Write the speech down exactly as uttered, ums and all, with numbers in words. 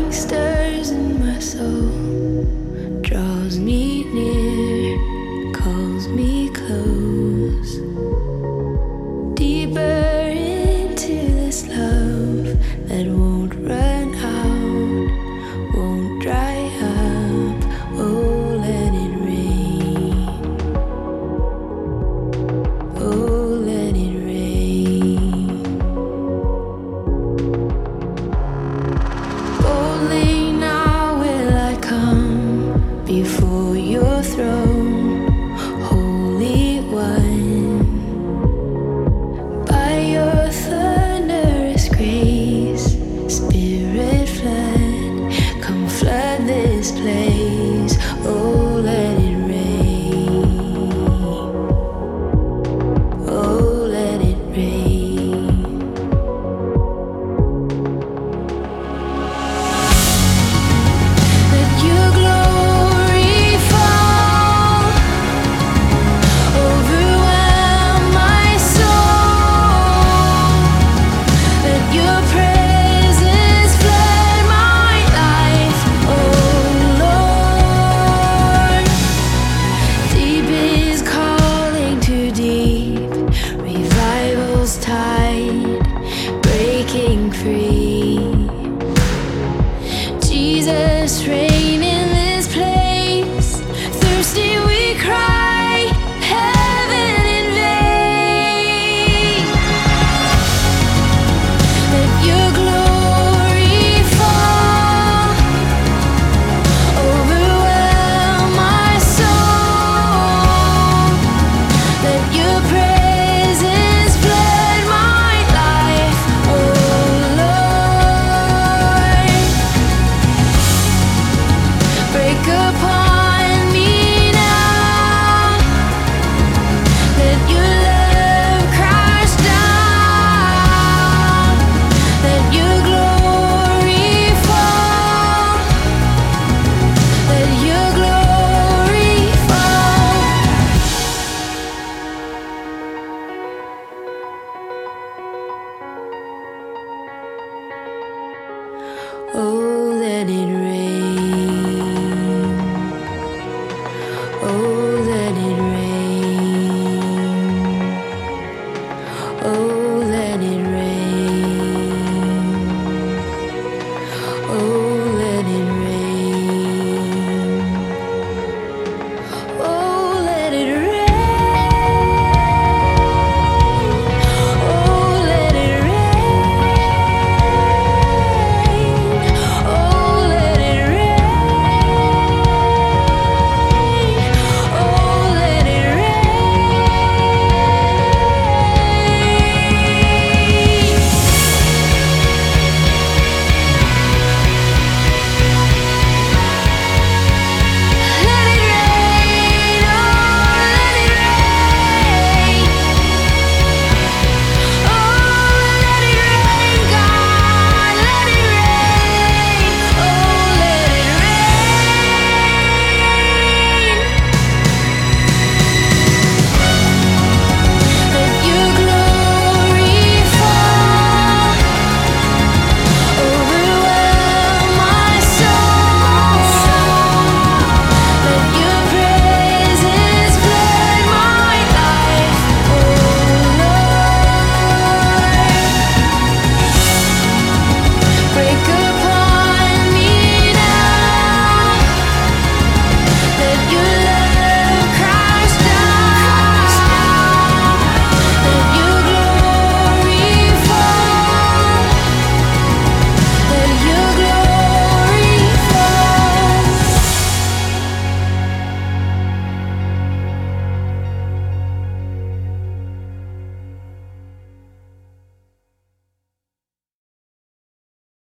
stirs in my soul, draws me near, calls me close, deeper into this love that won't run out, won't dry up. Oh, let it rain. Oh, let it rain. Boldly now will I come before your throne, Holy One. By your thunderous grace, Spirit flood, come flood this place. Oh, let it rain. Oh, let it rain. Let your glory fall, overwhelm my soul. Let your presence flood my life, oh Lord. Deep is calling to deep, revival's tide breaking free. Jesus, reign in this place. Thirsty we cry, heaven invade. Let your glory fall, overwhelm my soul. Let your presence flood my life, oh Lord. Break upon me now. Let your love crash down. Let your glory fall. Let your glory fall. Oh, let it rain. Oh, let it rain. Oh, let it rain. Oh,